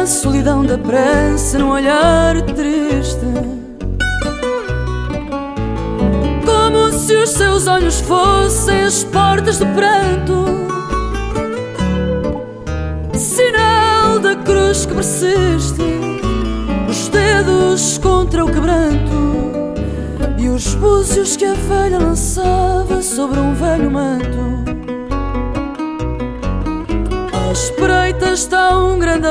solidão da prece num olhar triste, como se os seus olhos fossem as portas do pranto, sinal da cruz que persiste, os dedos contra o quebranto e os búzios que a velha lançava sobre um velho manto. À espreita está um grande